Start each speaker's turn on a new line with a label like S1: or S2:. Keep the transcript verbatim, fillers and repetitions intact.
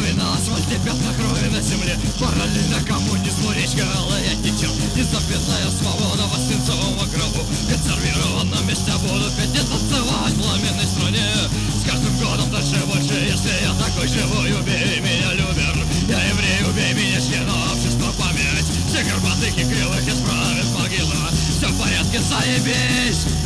S1: крови на асфальте, пятна крови на земле. Параллельно коммунизму речка алая течет. Незапятная свобода в свинцовом гробу. Консервированном месте будут петь и танцевать в пламенной стране. С каждым годом дальше больше, если я такой живой, убей меня, любер. Я еврей, убей меня, члена общества память. Всех горбатых и кривых исправит могила. Все в порядке, заебись.